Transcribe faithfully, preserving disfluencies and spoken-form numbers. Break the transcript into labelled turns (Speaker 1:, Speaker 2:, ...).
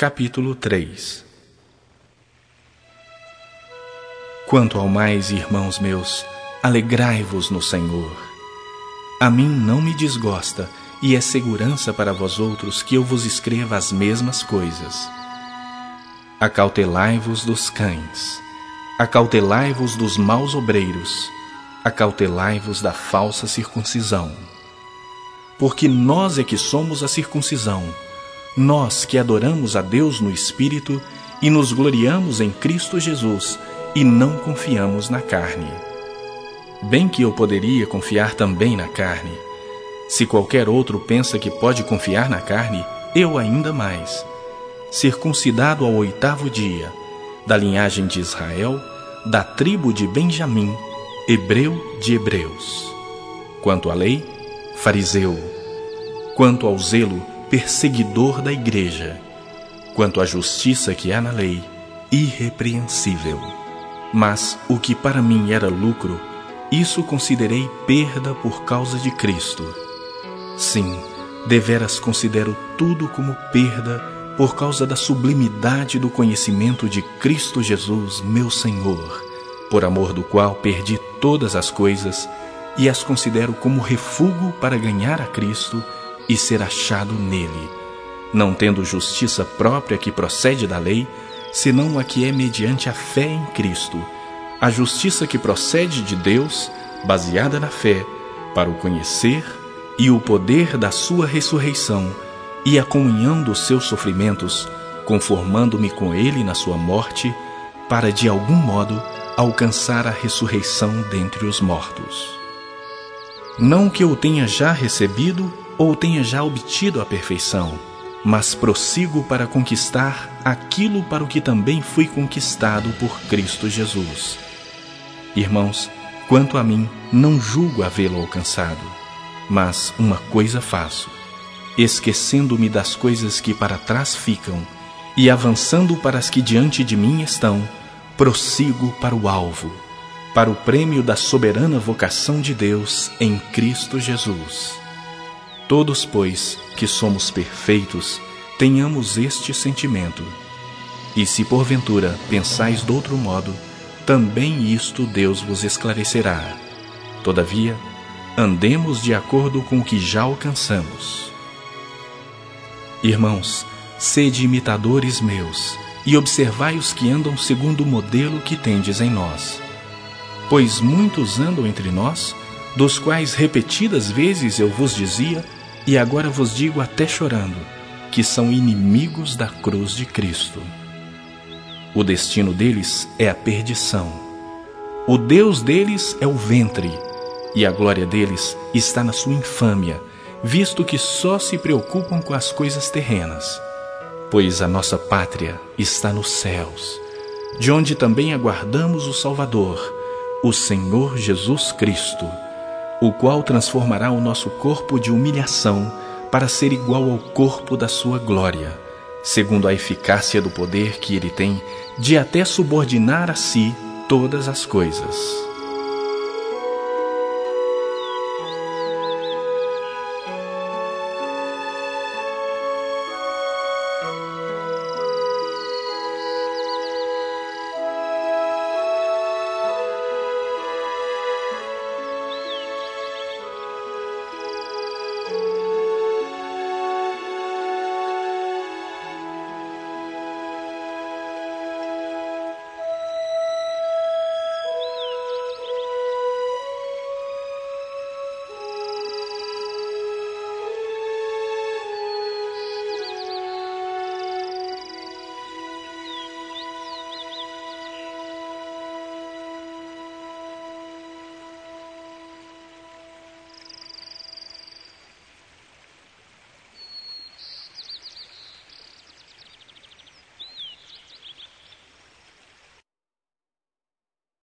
Speaker 1: Capítulo três. Quanto ao mais, irmãos meus, alegrai-vos no Senhor. A mim não me desgosta, e é segurança para vós outros que eu vos escreva as mesmas coisas. Acautelai-vos dos cães, acautelai-vos dos maus obreiros, acautelai-vos da falsa circuncisão. Porque nós é que somos a circuncisão, nós que adoramos a Deus no Espírito e nos gloriamos em Cristo Jesus e não confiamos na carne. Bem que eu poderia confiar também na carne. Se qualquer outro pensa que pode confiar na carne, eu ainda mais. Circuncidado ao oitavo dia, da linhagem de Israel, da tribo de Benjamim, hebreu de hebreus. Quanto à lei, fariseu. Quanto ao zelo, perseguidor da igreja. Quanto à justiça que há na lei, irrepreensível. Mas o que para mim era lucro, isso considerei perda por causa de Cristo. Sim, deveras considero tudo como perda por causa da sublimidade do conhecimento de Cristo Jesus, meu Senhor, por amor do qual perdi todas as coisas e as considero como refúgio para ganhar a Cristo e ser achado nele, não tendo justiça própria que procede da lei, senão a que é mediante a fé em Cristo, a justiça que procede de Deus, baseada na fé, para o conhecer e o poder da sua ressurreição e a comunhão dos seus sofrimentos, conformando-me com ele na sua morte, para de algum modo alcançar a ressurreição dentre os mortos. Não que eu tenha já recebido ou tenha já obtido a perfeição, mas prossigo para conquistar aquilo para o que também fui conquistado por Cristo Jesus. Irmãos, quanto a mim, não julgo havê-lo alcançado, mas uma coisa faço, esquecendo-me das coisas que para trás ficam e avançando para as que diante de mim estão, prossigo para o alvo, para o prêmio da soberana vocação de Deus em Cristo Jesus. Todos, pois, que somos perfeitos, tenhamos este sentimento. E se porventura pensais de outro modo, também isto Deus vos esclarecerá. Todavia, andemos de acordo com o que já alcançamos. Irmãos, sede imitadores meus, e observai os que andam segundo o modelo que tendes em nós. Pois muitos andam entre nós, dos quais repetidas vezes eu vos dizia, e agora vos digo até chorando, que são inimigos da cruz de Cristo. O destino deles é a perdição. O Deus deles é o ventre, e a glória deles está na sua infâmia, visto que só se preocupam com as coisas terrenas. Pois a nossa pátria está nos céus, de onde também aguardamos o Salvador, o Senhor Jesus Cristo, o qual transformará o nosso corpo de humilhação para ser igual ao corpo da sua glória, segundo a eficácia do poder que ele tem de até subordinar a si todas as coisas.